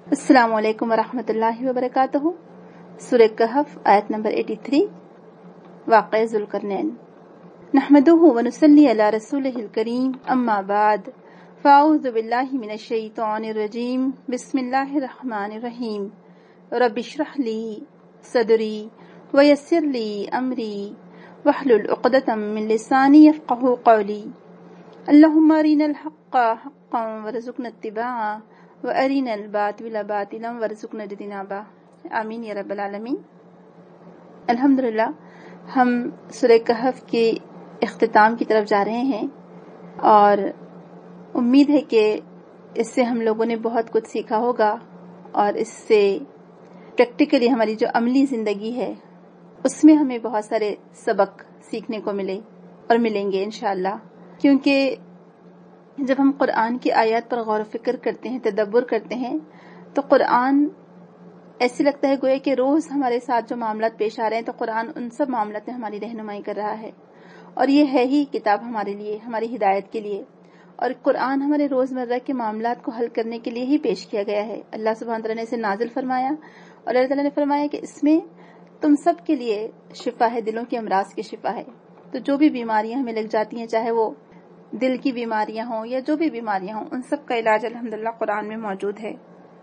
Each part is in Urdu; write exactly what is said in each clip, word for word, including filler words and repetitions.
अस्सलामु अलैकुम वरहमतुल्लाहि वबरकातुहू। सूरह कहफ आयत नंबर तिरासी। वाक़या ज़ुल्क़रनैन। नहमदुहु व नुसल्ली अला रसूलिहिल करीम, अम्मा बाद, फ़अऊज़ु बिल्लाहि मिनश शैतानिर रजीम, बिस्मिल्लाहिर रहमानिर रहीम। रब्बि इश्रह ली सदरी व यस्सिर ली अमरी वहलुल उक़दतम मिन लिसानी यफ़क़हू क़ौली। अल्लाहुम्मा अरिनल हक़्क़ हक़्क़न वरज़ुक़ना इत्तिबाअह व अरिनल बातिला बातिलन वरज़ुक़ना इज्तिनाबा। आमीन या रब्बल आलमीन। अल्हम्दुलिल्लाह, हम सूरह कहफ के इख्तिताम की तरफ जा रहे हैं और उम्मीद है कि इससे हम लोगों ने बहुत कुछ सीखा होगा और इससे प्रैक्टिकली हमारी जो अमली जिंदगी है उसमें हमें बहुत सारे सबक सीखने को मिले और मिलेंगे इंशाअल्लाह। क्योंकि जब हम कुरान की आयत पर गौर फिक्र करते हैं, तदब्बुर करते हैं, तो कुरान ऐसे लगता है गोया कि रोज हमारे साथ जो मामलात पेश आ रहे हैं तो कुरान उन सब मामलात में हमारी रहनुमाई कर रहा है। और ये है ही किताब हमारे लिए, हमारी हिदायत के लिए। और कुरान हमारे रोजमर्रा के मामलात को हल करने के लिए ही पेश किया गया है। अल्लाह सुब्हानहू तआला ने इसे नाजिल फरमाया और अल्लाह ताला ने फरमाया कि इसमें तुम सब के लिए शिफा है, दिलों की अमराज की शिफा है। तो जो भी बीमारियां हमें लग जाती हैं, चाहे वो दिल की बीमारियां हों या जो भी बीमारियां हों, उन सब का इलाज अल्हम्दुलिल्लाह कुरान में मौजूद है।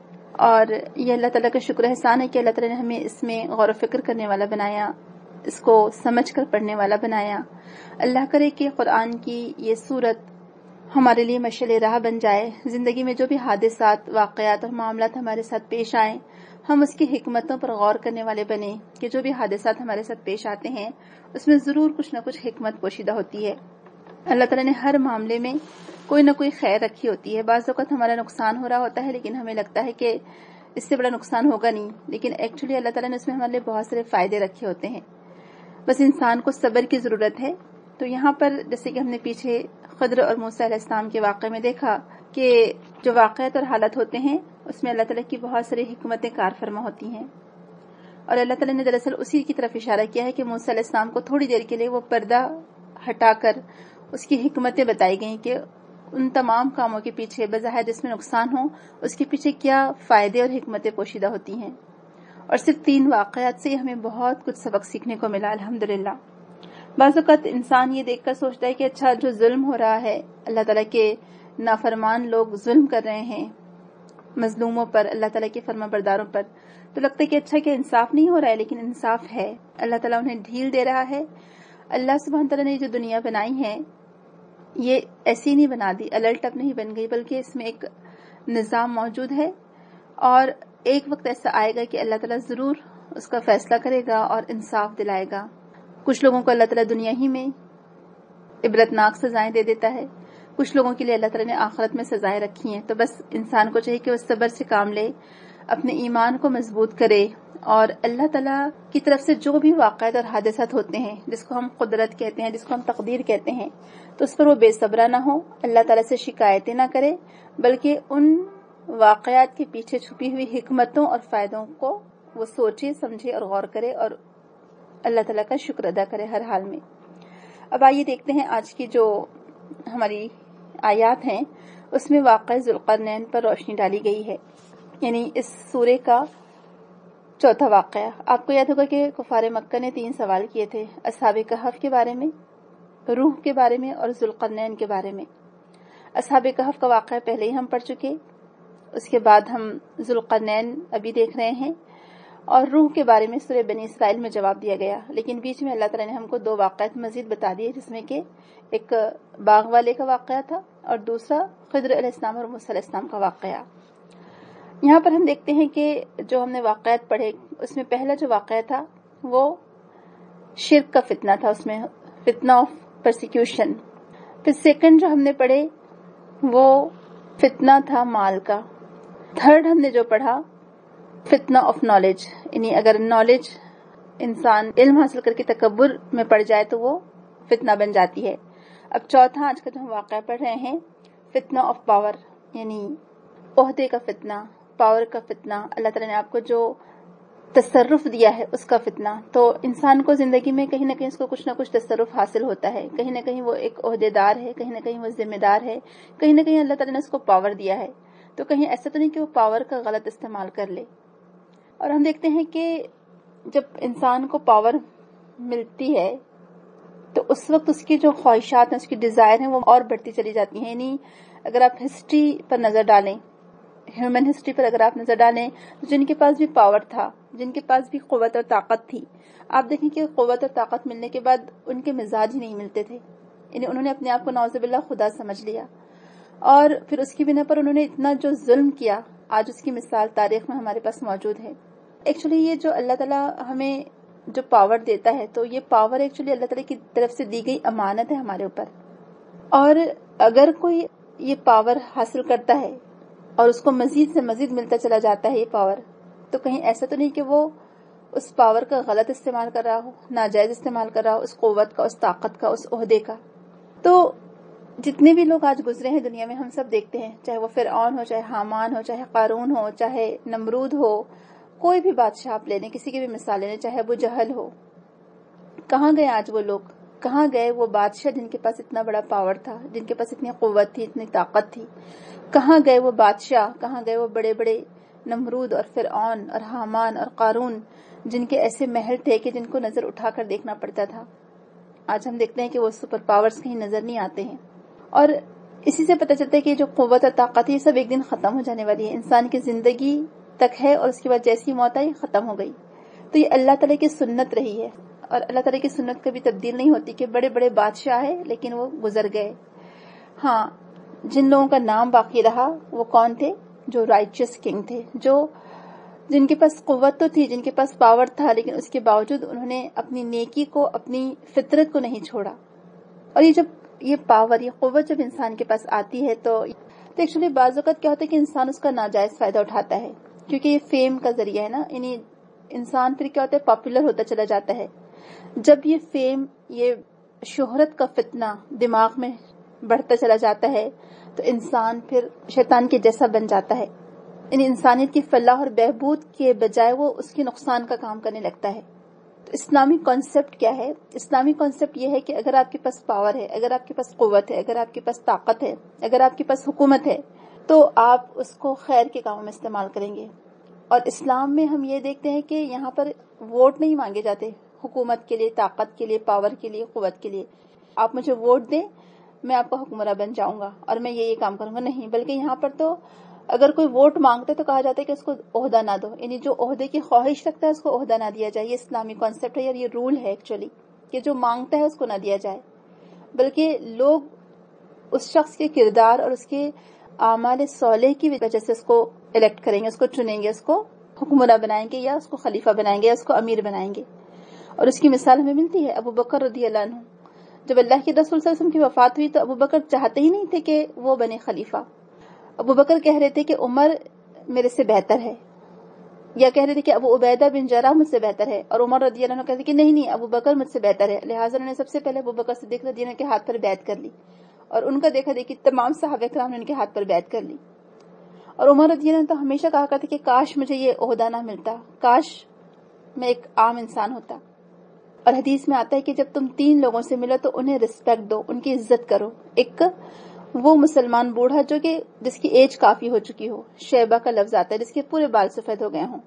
और ये अल्लाह ताला का शुक्र एहसान है कि अल्लाह ताला ने हमें इसमें गौर फिक्र करने वाला बनाया, इसको समझ कर पढ़ने वाला बनाया। अल्लाह करे कि कुरान की ये सूरत हमारे लिए मशाल राह बन जाए। जिंदगी में जो भी हादिसात, वाक़यात और मामलात हमारे साथ पेश आए, हम उसकी हिकमतों पर गौर करने वाले बने कि जो भी हादिसात हमारे साथ पेश आते हैं उसमें जरूर कुछ न कुछ हिकमत पोशीदा होती है। अल्लाह ताला ने हर मामले में कोई न कोई खैर रखी होती है। बाज़ वक़्त हमारा नुकसान हो रहा होता है लेकिन हमें लगता है कि इससे बड़ा नुकसान होगा नहीं, लेकिन एक्चुअली अल्लाह ताला ने उसमें हमारे लिए बहुत सारे फायदे रखे होते हैं। बस इंसान को सब्र की जरूरत है। तो यहाँ पर जैसे कि हमने पीछे खिद्र और मूसा अलैहिस्सलाम के वाक़े में देखा कि जो वाक़यात और हालत होते हैं उसमें अल्लाह ताला की बहुत सारी हिकमतें कार फरमा होती हैं। और अल्लाह ताला ने दरअसल उसी की तरफ इशारा किया है कि मूसा अलैहिस्सलाम को थोड़ी देर के लिए वो पर्दा हटाकर उसकी हिकमतें बताई गई कि उन तमाम कामों के पीछे बज़ाहिर जिसमें नुकसान हो उसके पीछे क्या फायदे और हिकमतें पोशीदा होती हैं। और सिर्फ तीन वाक़यात से हमें बहुत कुछ सबक सीखने को मिला अल्हम्दुलिल्लाह। बाज़ वक़्त इंसान ये देखकर सोचता है कि अच्छा, जो जुल्म हो रहा है, अल्लाह ताला के नाफरमान लोग जुल्म कर रहे हैं मजलूमों पर, अल्लाह ताला के फरमाबरदारों पर, तो लगता है कि अच्छा कि इंसाफ नहीं हो रहा है, लेकिन इंसाफ है। अल्लाह ताला उन्हें ढील दे रहा है। अल्लाह सुब्हानहू तआला ने जो दुनिया बनाई है ये ऐसी नहीं बना दी, अलट अब नहीं बन गई, बल्कि इसमें एक निज़ाम मौजूद है। और एक वक्त ऐसा आएगा कि अल्लाह ताला जरूर उसका फैसला करेगा और इंसाफ दिलाएगा। कुछ लोगों को अल्लाह ताला दुनिया ही में इबरतनाक सजाएं दे देता है, कुछ लोगों के लिए अल्लाह ताला ने आखिरत में सजाएं रखी हैं। तो बस इंसान को चाहिए कि वो सब्र से काम ले, अपने ईमान को मजबूत करे और अल्लाह ताला की तरफ से जो भी वाक़यात और हादिसात होते हैं, जिसको हम कुदरत कहते हैं, जिसको हम तकदीर कहते हैं, तो उस पर वो बेसब्रा ना हो, अल्लाह ताला से शिकायतें ना करे, बल्कि उन वाक़यात के पीछे छुपी हुई हिकमतों और फायदों को वो सोचे, समझे और गौर करे और अल्लाह ताला का शुक्र अदा करे हर हाल में। अब आइए देखते हैं आज की जो हमारी आयात हैं उसमें वाक़या ज़ुल्क़रनैन पर रोशनी डाली गई है। यानी इस सूरे का चौथा वाक़या। आपको याद होगा कि कुफारे मक्का ने तीन सवाल किए थे, अस्हाबे कहफ के बारे में, रूह के बारे में और ज़ुल्क़रनैन के बारे में। अस्हाबे कहफ का वाक़या पहले ही हम पढ़ चुके, उसके बाद हम ज़ुल्क़रनैन अभी देख रहे हैं और रूह के बारे में सूरह बनी इसराइल में जवाब दिया गया। लेकिन बीच में अल्लाह ताला ने हमको दो वाक़यात मजीद बता दिए, जिसमें कि एक बाग वाले का वाक़या था और दूसरा खिद्र अलैहिस्सलाम और मूसा अलैहिस्सलाम का वाक़या। यहाँ पर हम देखते हैं कि जो हमने वाक़यात पढ़े उसमें पहला जो वाक़या था वो शिर्क का फितना था, उसमें फितना ऑफ परसिक्यूशन। फिर सेकंड जो हमने पढ़े वो फितना था माल का। थर्ड हमने जो पढ़ा फितना ऑफ नॉलेज, यानी अगर नॉलेज इंसान इल्म हासिल करके तकब्बुर में पड़ जाए तो वो फितना बन जाती है। अब चौथा आज का जो हम वाक़या पढ़ रहे हैं फितना ऑफ पावर, यानी ओहदे का फितना, पावर का फितना, अल्लाह ताला ने आपको जो तसर्रुफ दिया है उसका फितना। तो इंसान को जिंदगी में कहीं ना कहीं उसको कुछ ना कुछ तसर्रुफ हासिल होता है, कहीं ना कहीं वो एक ओहदेदार है, कहीं ना कहीं वो जिम्मेदार है, कहीं ना कहीं अल्लाह ताला ने उसको पावर दिया है। تو کہیں ایسا تو نہیں کہ وہ پاور کا غلط استعمال کر لے. اور ہم دیکھتے ہیں کہ جب انسان کو پاور ملتی ہے تو اس وقت اس کی جو خواہشات ہیں، اس کی ڈیزائر ہیں، وہ اور بڑھتی چلی جاتی ہیں. یعنی اگر آپ ہسٹری پر نظر ڈالیں، ہیومن ہسٹری پر اگر آپ نظر ڈالیں تو جن کے پاس بھی پاور تھا، جن کے پاس بھی قوت اور طاقت تھی، آپ دیکھیں کہ قوت اور طاقت ملنے کے بعد ان کے مزاج ہی نہیں ملتے تھے. یعنی انہوں نے اپنے آپ کو نعوذ باللہ خدا سمجھ لیا، اور پھر اس کی بنا پر انہوں نے اتنا جو ظلم کیا، آج اس کی مثال تاریخ میں ہمارے پاس موجود ہے. ایکچولی یہ جو اللہ تعالیٰ ہمیں جو پاور دیتا ہے، تو یہ پاور ایکچولی اللہ تعالیٰ کی طرف سے دی گئی امانت ہے ہمارے اوپر. اور اگر کوئی یہ پاور حاصل کرتا ہے اور اس کو مزید سے مزید ملتا چلا جاتا ہے یہ پاور، تو کہیں ایسا تو نہیں کہ وہ اس پاور کا غلط استعمال کر رہا ہو، ناجائز استعمال کر رہا ہو، اس قوت کا، اس طاقت کا، اس عہدے کا. تو جتنے بھی لوگ آج گزرے ہیں دنیا میں، ہم سب دیکھتے ہیں، چاہے وہ فرعون ہو، چاہے حامان ہو، چاہے قارون ہو، چاہے نمرود ہو، کوئی بھی بادشاہ آپ لے لیں، کسی کی بھی مثال لیں، چاہے ابو جہل ہو. کہاں گئے آج وہ لوگ؟ کہاں گئے وہ بادشاہ جن کے پاس اتنا بڑا پاور تھا، جن کے پاس اتنی قوت تھی، اتنی طاقت تھی؟ کہاں گئے وہ بادشاہ؟ کہاں گئے وہ بڑے بڑے نمرود اور فرعون اور حامان اور قارون، جن کے ایسے محل تھے کہ جن کو نظر اٹھا کر دیکھنا پڑتا تھا؟ آج ہم دیکھتے ہیں کہ وہ سپر پاورز کہیں نظر نہیں آتے ہیں. اور اسی سے پتہ چلتا ہے کہ جو قوت اور طاقت ہے یہ سب ایک دن ختم ہو جانے والی ہے. انسان کی زندگی تک ہے اور اس کے بعد جیسی موت آئی ختم ہو گئی. تو یہ اللہ تعالیٰ کی سنت رہی ہے، اور اللہ تعالیٰ کی سنت کبھی تبدیل نہیں ہوتی کہ بڑے بڑے بادشاہ ہیں لیکن وہ گزر گئے. ہاں، جن لوگوں کا نام باقی رہا وہ کون تھے؟ جو رائچس کنگ تھے، جو جن کے پاس قوت تو تھی، جن کے پاس پاور تھا، لیکن اس کے باوجود انہوں نے اپنی نیکی کو، اپنی فطرت کو نہیں چھوڑا. اور یہ جب یہ پاور، یہ قوت جب انسان کے پاس آتی ہے تو ایکچولی بعض اوقات کیا ہوتا ہے کہ انسان اس کا ناجائز فائدہ اٹھاتا ہے، کیونکہ یہ فیم کا ذریعہ ہے نا. یعنی انسان پھر کیا ہوتا ہے، پاپولر ہوتا چلا جاتا ہے. جب یہ فیم، یہ شہرت کا فتنہ دماغ میں بڑھتا چلا جاتا ہے تو انسان پھر شیطان کے جیسا بن جاتا ہے. یعنی انسانیت کی فلاح اور بہبود کے بجائے وہ اس کے نقصان کا کام کرنے لگتا ہے. تو اسلامی کانسیپٹ کیا ہے؟ اسلامی کانسیپٹ یہ ہے کہ اگر آپ کے پاس پاور ہے، اگر آپ کے پاس قوت ہے، اگر آپ کے پاس طاقت ہے، اگر آپ کے پاس حکومت ہے، تو آپ اس کو خیر کے کاموں میں استعمال کریں گے. اور اسلام میں ہم یہ دیکھتے ہیں کہ یہاں پر ووٹ نہیں مانگے جاتے حکومت کے لیے، طاقت کے لیے، پاور کے لیے، قوت کے لیے. آپ مجھے ووٹ دیں، میں آپ کا حکمراں بن جاؤں گا اور میں یہ یہ کام کروں گا. نہیں، بلکہ یہاں پر تو اگر کوئی ووٹ مانگتا ہے تو کہا جاتا ہے کہ اس کو عہدہ نہ دو. یعنی جو عہدے کی خواہش رکھتا ہے اس کو عہدہ نہ دیا جائے. یہ اسلامی کانسیپٹ ہے اور یہ رول ہے ایکچولی، کہ جو مانگتا ہے اس کو نہ دیا جائے، بلکہ لوگ اس شخص کے کردار اور اس کے اعمال صالح کی وجہ سے اس کو الیکٹ کریں گے، اس کو چنیں گے، اس کو حکمراں بنائیں گے، یا اس کو خلیفہ بنائیں گے، یا اس کو امیر بنائیں گے. اور اس کی مثال ہمیں ملتی ہے ابو بکر رضی اللہ عنہ. جب اللہ کے رسول صلی اللہ علیہ وسلم کی وفات ہوئی تو ابو بکر چاہتے ہی نہیں تھے کہ وہ بنے خلیفہ. ابو بکر کہہ رہے تھے کہ عمر میرے سے بہتر ہے، یا کہہ رہے تھے کہ ابو عبیدہ بن جراح مجھ سے بہتر ہے، اور عمر رضی اللہ عنہ کہتے کہ نہیں نہیں ابو بکر مجھ سے بہتر ہے. لہٰذا انہوں نے سب سے پہلے ابو بکر صدیق رضی اللہ عنہ کے ہاتھ پر بیعت کر لی، اور ان کا دیکھا دیکھی تمام صحابہ کرام نے ان کے ہاتھ پر بیعت کر لی. اور عمر رضی اللہ عنہ تو ہمیشہ کہا کرتے کہ کاش مجھے یہ عہدہ نہ ملتا، کاش میں ایک عام انسان ہوتا. اور حدیث میں آتا ہے کہ جب تم تین لوگوں سے ملو تو انہیں رسپیکٹ دو، ان کی عزت کرو. ایک وہ مسلمان بوڑھا جو کہ جس کی ایج کافی ہو چکی ہو، شیبہ کا لفظ آتا ہے، جس کے پورے بال سفید ہو گئے ہوں.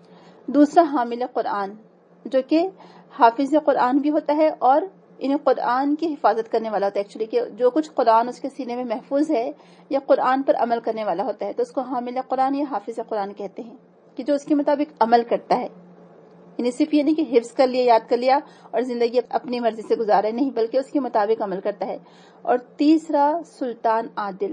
دوسرا حامل قرآن، جو کہ حافظ قرآن بھی ہوتا ہے اور انہیں قرآن کی حفاظت کرنے والا ہوتا ہے. ایکچولی کہ جو کچھ قرآن اس کے سینے میں محفوظ ہے یا قرآن پر عمل کرنے والا ہوتا ہے، تو اس کو حامل قرآن یا حافظ قرآن کہتے ہیں، کہ جو اس کے مطابق عمل کرتا ہے. یعنی صرف یہ نہیں کہ حفظ کر لیا، یاد کر لیا اور زندگی اپنی مرضی سے گزارے، نہیں، بلکہ اس کے مطابق عمل کرتا ہے. اور تیسرا سلطان عادل،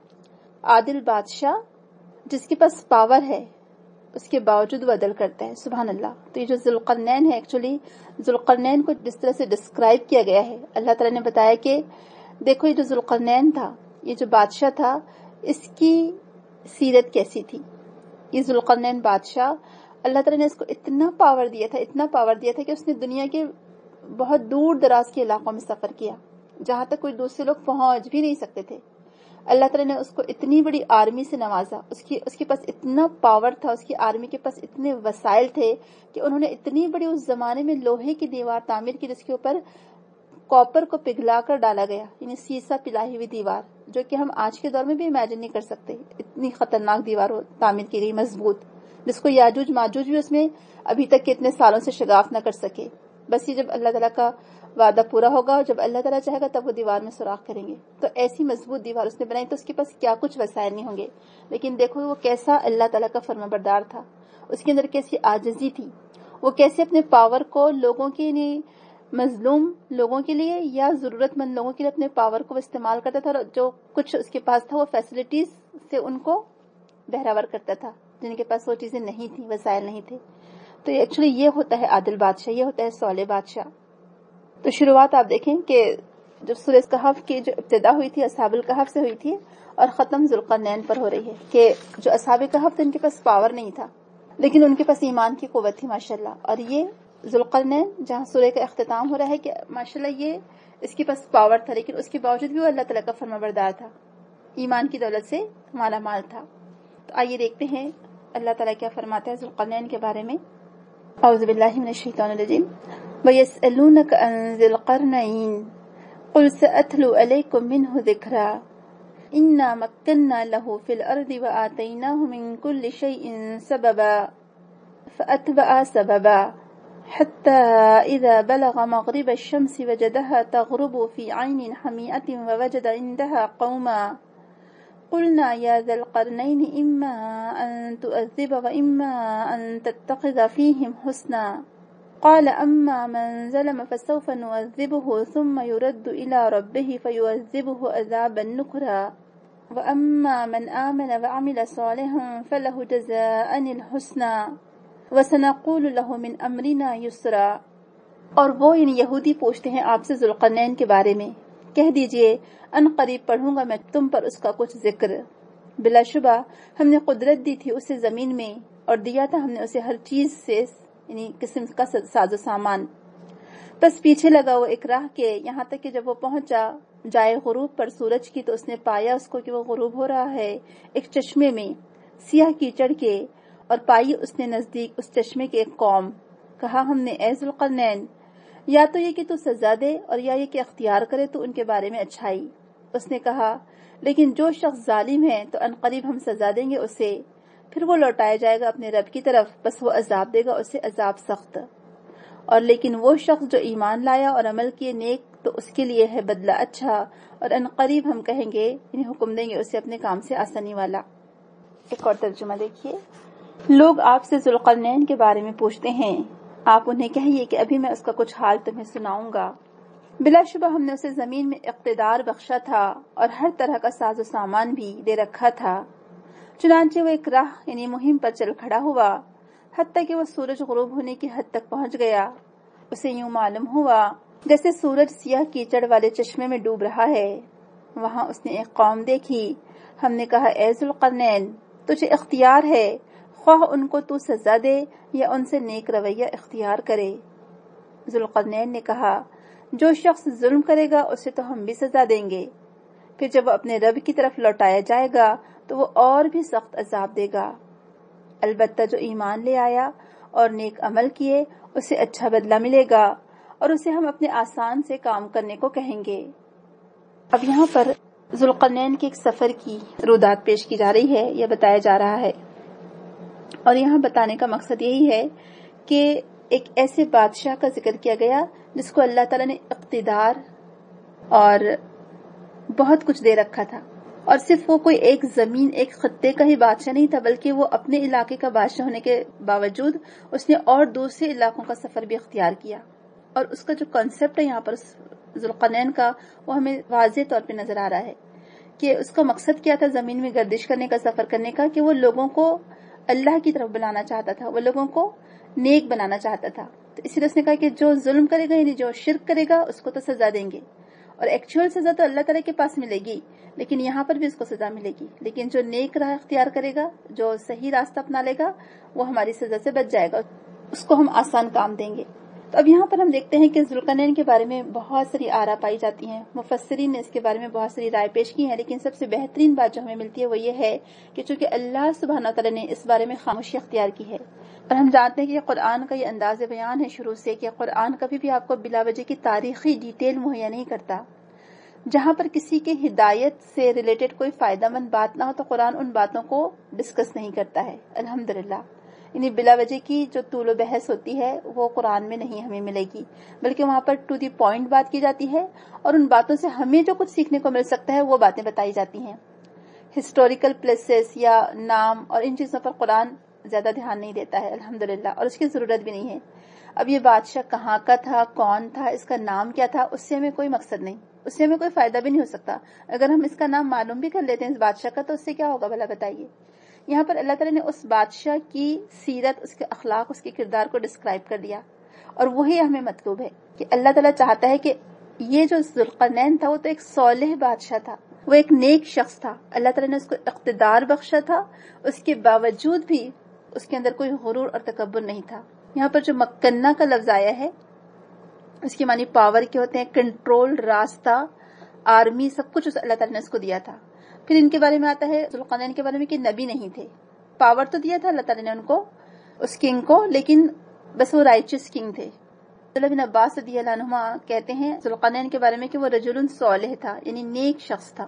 عادل بادشاہ جس کے پاس پاور ہے اس کے باوجود وہ عدل کرتا ہے. سبحان اللہ. تو یہ جو ذوالقرنین ہے، ایکچولی ذوالقرنین کو جس طرح سے ڈسکرائب کیا گیا ہے، اللہ تعالیٰ نے بتایا کہ دیکھو یہ جو ذوالقرنین تھا، یہ جو بادشاہ تھا، اس کی سیرت کیسی تھی. یہ ذوالقرنین بادشاہ، اللہ تعالیٰ نے اس کو اتنا پاور دیا تھا، اتنا پاور دیا تھا کہ اس نے دنیا کے بہت دور دراز کے علاقوں میں سفر کیا، جہاں تک کوئی دوسرے لوگ پہنچ بھی نہیں سکتے تھے. اللہ تعالیٰ نے اس کو اتنی بڑی آرمی سے نوازا، اس کی اس کے پاس اتنا پاور تھا، اس کی آرمی کے پاس اتنے وسائل تھے کہ انہوں نے اتنی بڑی اس زمانے میں لوہے کی دیوار تعمیر کی جس کے اوپر कॉपर को पिघला कर डाला गया, यानी सीसा पिलाई हुई दीवार, जो कि हम आज के दौर में भी इमेजिन नहीं कर सकते। इतनी खतरनाक दीवार हो तामीर की गई, मजबूत, जिसको याजूज माजूज भी उसमें अभी तक कितने सालों से शगाफ न कर सके। बस ये जब अल्लाह ताला का वादा पूरा होगा और जब अल्लाह ताला चाहेगा तब वो दीवार में सुराख करेंगे। तो ऐसी मजबूत दीवार उसने बनाई, तो उसके पास क्या कुछ वसाइल नहीं होंगे, लेकिन देखो वो कैसा अल्लाह ताला का फर्माबरदार था, उसके अंदर कैसी आजिज़ी थी, वो कैसे अपने पावर को लोगों के लिए, मजलूम लोगों के लिए या जरूरतमंद लोगों के लिए अपने पावर को इस्तेमाल करता था, और जो कुछ उसके पास था वो फैसिलिटीज से उनको बहरावर करता था, जिनके पास वो चीजें नहीं थी, वसाइल नहीं थे। तो एक्चुअली ये होता है आदिल बादशाह, ये होता है सौले बादशाह। तो शुरुआत आप देखें कि जो सूरह कहफ की जो इब्तिदा हुई थी असहाबुल कहफ से हुई थी और खत्म जुल्करनैन पर हो रही है, कि जो असहाबे कहफ थे उनके पास पावर नहीं था, लेकिन उनके पास ईमान की कुव्वत थी माशाल्लाह। और ये जुल्करनैन जहाँ सूरह का इख्तिताम हो रहा है कि माशाल्लाह ये इसके पास पावर था, लेकिन उसके बावजूद भी वो अल्लाह ताला का फरमाबरदार था, ईमान की दौलत से माला माल था। तो आइए देखते हैं अल्लाह ताला क्या फरमाता है जुल्करनैन के बारे में। औज़ु बिल्लाहि मिनश शैतानिर रजीम। वयस्अलूनका अन ज़िलक़रनैन क़ुल सअत्लू अलैकुम मिन्हु ज़िक्रा इन्ना मक्कन्ना लहु फ़िल अर्दि व आतैनाहु मिन कुल्लि शैइन सबबा फ़अत्बअ सबबा हत्ता इज़ा बलग़ मग़रिब अश-शम्सि वजदहा तग़रुबु फ़ी ऐनिन हमीअतिन व वजद इंदहा क़ौमा क़ुलना या ज़िलक़रनैन इम्मा अन तुअज़्ज़िब व इम्मा अन तत्तख़िज़ फ़ीहिम हुस्ना क़ाल अम्मा मन ज़लम फ़सौफ़ नुअज़्ज़िबुहु थुम्मा युरद्दु इला रब्बिहि फ़युअज़्ज़िबुहु अज़ाबन नुक्रा व अम्मा मन आमन व अमिल सालिहन फ़लहु जज़ाअनिल हुस्ना व सनक़ूलु लहु मिन अम्रिना युस्रा। और वो इन यहूदी पूछते हैं आपसे जुल्करनैन के बारे में, कह दीजिए अन करीब पढ़ूंगा मैं तुम पर उसका कुछ जिक्र। बिलाशुबा हमने कुदरत दी थी उसे जमीन में और दिया था हमने उसे हर चीज से, यानी किस्म का साजो सामान। बस पीछे लगा वो एक राह के, यहाँ तक कि जब वो पहुंचा जाए गुरूब पर सूरज की, तो उसने पाया उसको कि वो गुरूब हो रहा है एक चश्मे में सियाह कीचड़ के, और पाई उसने नजदीक उस चश्मे के एक कौम। कहा हमने ए जुल्करनैन, या तो ये कि तू सजा दे और या ये कि अख्तियार करे तो उनके बारे में अच्छाई। उसने कहा लेकिन जो शख्स जालिम है तो अनकरीब हम सजा देंगे उसे, फिर वो लौटाया जाएगा अपने रब की तरफ, बस वो अजाब देगा उसे अजाब सख्त। और लेकिन वो शख्स जो ईमान लाया और अमल किए नेक, तो उसके लिए है बदला अच्छा, और अनकरीब हम कहेंगे, यानी हुक्म देंगे उसे अपने काम से आसानी वाला। एक और तर्जुमा देखिए। लोग आपसे जुल्करनैन के बारे में पूछते हैं, आप उन्हें कहिए कि अभी मैं उसका कुछ हाल तुम्हें सुनाऊंगा। बिलाशुबा हमने उसे जमीन में इक़्तिदार बख्शा था और हर तरह का साजो सामान भी दे रखा था। चुनांचे वो एक राह यानी मुहिम पर चल खड़ा हुआ, हत्ता कि वो सूरज गुरूब होने की हद तक पहुंच गया। उसे यूं मालूम हुआ जैसे सूरज सियाह कीचड़ वाले चश्मे में डूब रहा है। वहां उसने एक कौम देखी। हमने कहा ए जुल्करनैन, तुझे इख्तियार है, ख्वाह उनको तू सजा दे या उनसे नेक रवैया इख्तियार करे। जुल्करनैन ने कहा जो शख्स जुल्म करेगा उसे तो हम भी सजा देंगे, फिर जब वो अपने रब की तरफ लौटाया जाएगा तो वो और भी सख्त अजाब देगा। अलबत्ता जो ईमान ले आया और नेक अमल किए उसे अच्छा बदला मिलेगा, और उसे हम अपने आसान से काम करने को कहेंगे। अब यहाँ पर जुल्करनैन के एक सफर की रुदात पेश की जा रही है, यह बताया जा रहा है, और यहाँ बताने का मकसद यही है कि एक ऐसे बादशाह का जिक्र किया गया जिसको अल्लाह ताला ने इक़्तिदार और बहुत कुछ दे रखा था, और सिर्फ वो कोई एक जमीन एक खत्ते का ही बादशाह नहीं था, बल्कि वो अपने इलाके का बादशाह होने के बावजूद उसने और दूसरे इलाकों का सफर भी इख्तियार किया। और उसका जो कॉन्सेप्ट है यहाँ पर जुल्करनैन का, वो हमें वाज़ेह तौर पे नजर आ रहा है कि उसका मकसद क्या था जमीन में गर्दिश करने का, सफर करने का, कि वो लोगों को अल्लाह की तरफ बुलाना चाहता था, वो लोगों को नेक बनाना चाहता था। तो इसलिए उसने कहा कि जो जुल्म करेगा यानी जो शिर्क करेगा उसको तो सजा देंगे, और एक्चुअल सजा तो अल्लाह ताला के पास मिलेगी, लेकिन यहाँ पर भी उसको सजा मिलेगी। लेकिन जो नेक राह इख्तियार करेगा, जो सही रास्ता अपना लेगा, वो हमारी सजा से बच जाएगा, उसको हम आसान काम देंगे। تو اب یہاں پر ہم دیکھتے ہیں کہ ذوالقرنین کے بارے میں بہت ساری آراء پائی جاتی ہیں، مفسرین نے اس کے بارے میں بہت ساری رائے پیش کی ہیں، لیکن سب سے بہترین بات جو ہمیں ملتی ہے وہ یہ ہے کہ چونکہ اللہ سبحانہ تعالیٰ نے اس بارے میں خاموشی اختیار کی ہے، اور ہم جانتے ہیں کہ قرآن کا یہ انداز بیان ہے شروع سے کہ قرآن کبھی بھی آپ کو بلا وجہ کی تاریخی ڈیٹیل مہیا نہیں کرتا۔ جہاں پر کسی کے ہدایت سے ریلیٹڈ کوئی فائدہ مند بات نہ ہو تو قرآن ان باتوں کو ڈسکس نہیں کرتا ہے، الحمدللہ۔ یعنی بلا وجہ کی جو طول و بحث ہوتی ہے وہ قرآن میں نہیں ہمیں ملے گی، بلکہ وہاں پر ٹو دی پوائنٹ بات کی جاتی ہے، اور ان باتوں سے ہمیں جو کچھ سیکھنے کو مل سکتا ہے وہ باتیں بتائی جاتی ہیں۔ ہسٹوریکل پلیسز یا نام اور ان چیزوں پر قرآن زیادہ دھیان نہیں دیتا ہے، الحمدللہ، اور اس کی ضرورت بھی نہیں ہے۔ اب یہ بادشاہ کہاں کا تھا، کون تھا، اس کا نام کیا تھا، اس سے ہمیں کوئی مقصد نہیں، اس سے ہمیں کوئی فائدہ بھی نہیں ہو سکتا۔ اگر ہم اس کا نام معلوم بھی کر لیتے ہیں اس بادشاہ کا تو اس سے کیا ہوگا بھلا بتائیے۔ یہاں پر اللہ تعالیٰ نے اس بادشاہ کی سیرت، اس کے اخلاق، اس کے کردار کو ڈسکرائب کر دیا، اور وہی ہمیں مطلوب ہے کہ اللہ تعالیٰ چاہتا ہے کہ یہ جو ذوالقرنین تھا وہ تو ایک صالح بادشاہ تھا، وہ ایک نیک شخص تھا، اللہ تعالیٰ نے اس کو اقتدار بخشا تھا، اس کے باوجود بھی اس کے اندر کوئی غرور اور تکبر نہیں تھا۔ یہاں پر جو مکنہ کا لفظ آیا ہے اس کے معنی پاور کے ہوتے ہیں، کنٹرول، راستہ، آرمی، سب کچھ اللہ تعالیٰ نے اس کو دیا تھا۔ پھر ان کے بارے میں آتا ہے ذوالقرنین کے بارے میں کہ نبی نہیں تھے، پاور تو دیا تھا اللہ تعالیٰ نے ان کو، اس کنگ کو، لیکن بس وہ رائچس کنگ تھے۔ عبداللہ بن عباس رضی اللہ عنہما کہتے ہیں ذوالقرنین کے بارے میں کہ وہ رجل صالح تھا، یعنی نیک شخص تھا۔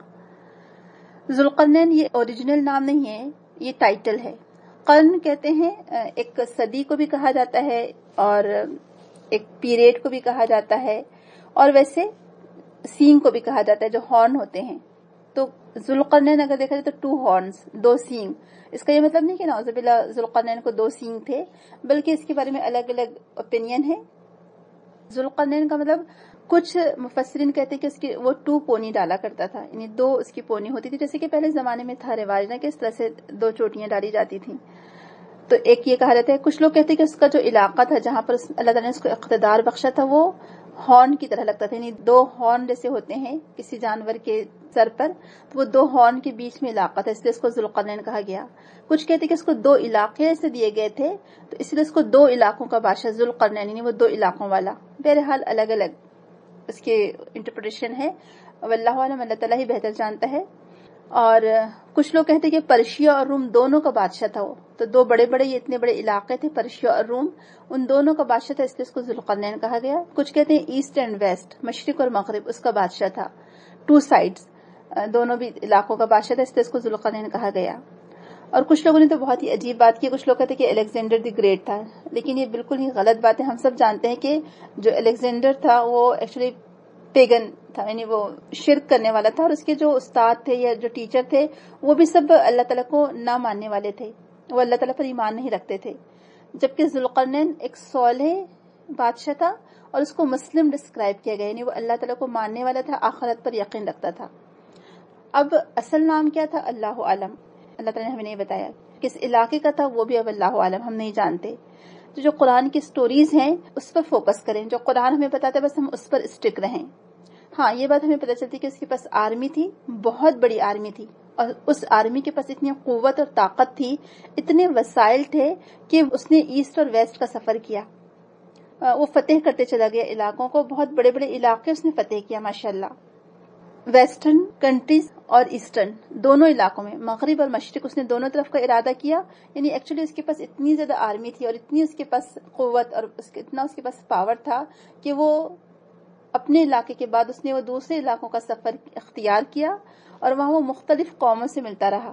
ذوالقرنین یہ اوریجنل نام نہیں ہے، یہ ٹائٹل ہے۔ قرن کہتے ہیں ایک صدی کو بھی کہا جاتا ہے اور ایک پیریڈ کو بھی کہا جاتا ہے، اور ویسے سینگ کو بھی کہا جاتا ہے جو ہارن ہوتے ہیں۔ تو ذوالقرنین اگر دیکھا جائے تو ٹو ہارنز، دو سینگ، اس کا یہ مطلب نہیں کہ نعوذ باللہ ذوالقرنین کو دو سینگ تھے، بلکہ اس کے بارے میں الگ الگ اوپینین ہے۔ ذوالقرنین کا مطلب کچھ مفسرین کہتے ہیں کہ اس کی وہ ٹو پونی ڈالا کرتا تھا، یعنی دو اس کی پونی ہوتی تھی، جیسے کہ پہلے زمانے میں تھا رواج نا کہ اس طرح سے دو چوٹیاں ڈالی جاتی تھیں۔ تو ایک یہ کہا جاتا ہے، کچھ لوگ کہتے ہیں کہ اس کا جو علاقہ تھا جہاں پر اللہ تعالیٰ نے اس کو اقتدار بخشا تھا وہ ہارن کی طرح لگتا تھا، یعنی دو ہارن جیسے ہوتے ہیں کسی جانور کے سر پر، تو وہ دو ہارن کے بیچ میں علاقہ تھا، اس لیے اس کو ذوالقرنین کہا گیا۔ کچھ کہتے ہیں کہ اس کو دو علاقے ایسے دیے گئے تھے تو اس لیے اس کو دو علاقوں کا بادشاہ ذوالقرنین، یعنی وہ دو علاقوں والا۔ بہرحال الگ الگ اس کے انٹرپریٹیشن ہے، واللہ عالم، اللہ تعالیٰ ہی بہتر جانتا ہے۔ اور کچھ لوگ کہتے ہیں کہ پرشیا اور روم دونوں کا بادشاہ تھا وہ، تو دو بڑے بڑے یہ اتنے بڑے علاقے تھے پرشیا اور روم، ان دونوں کا بادشاہ تھا، اس لیے اس کو ذوالقرنین کہا گیا۔ کچھ کہتے ہیں ایسٹ اینڈ ویسٹ، مشرق اور مغرب، اس کا بادشاہ تھا، ٹو سائڈز، دونوں بھی علاقوں کا بادشاہ تھا، اس لیے اس کو ذوالقرنین کہا گیا۔ اور کچھ لوگوں نے تو بہت ہی عجیب بات کی، کچھ لوگ کہتے ہیں کہ الیگزینڈر دی گریٹ تھا، لیکن یہ بالکل ہی غلط بات ہے۔ ہم سب جانتے ہیں کہ جو الیگزینڈر تھا وہ ایکچولی پیگن تھا، یعنی وہ شرک کرنے والا تھا، اور اس کے جو استاد تھے یا جو ٹیچر تھے وہ بھی سب اللہ تعالیٰ کو نہ ماننے والے تھے، وہ اللہ تعالیٰ پر ایمان نہیں رکھتے تھے، جبکہ ذوالقرنین ایک صالح بادشاہ تھا اور اس کو مسلم ڈسکرائب کیا گیا، یعنی وہ اللہ تعالیٰ کو ماننے والا تھا، آخرت پر یقین رکھتا تھا۔ اب اصل نام کیا تھا اللہ عالم، اللہ تعالیٰ نے ہمیں نہیں بتایا، کس علاقے کا تھا وہ بھی اب اللہ عالم، ہم نہیں جانتے۔ تو جو قرآن کی سٹوریز ہیں اس پر فوکس کریں، جو قرآن ہمیں بتاتا ہے بس ہم اس پر اسٹک رہیں۔ ہاں یہ بات ہمیں پتہ چلتی کہ اس کے پاس آرمی تھی، بہت بڑی آرمی تھی، اور اس آرمی کے پاس اتنی قوت اور طاقت تھی، اتنے وسائل تھے کہ اس نے ایسٹ اور ویسٹ کا سفر کیا، وہ فتح کرتے چلا گیا علاقوں کو، بہت بڑے بڑے علاقے اس نے فتح کیا ماشاءاللہ، ویسٹرن کنٹریز اور ایسٹرن دونوں علاقوں میں، مغرب اور مشرق اس نے دونوں طرف کا ارادہ کیا۔ یعنی ایکچولی اس کے پاس اتنی زیادہ آرمی تھی اور اتنی اس کے پاس قوت اور اس کے اتنا اس کے پاس پاور تھا کہ وہ اپنے علاقے کے بعد اس نے وہ دوسرے علاقوں کا سفر اختیار کیا اور وہاں وہ مختلف قوموں سے ملتا رہا۔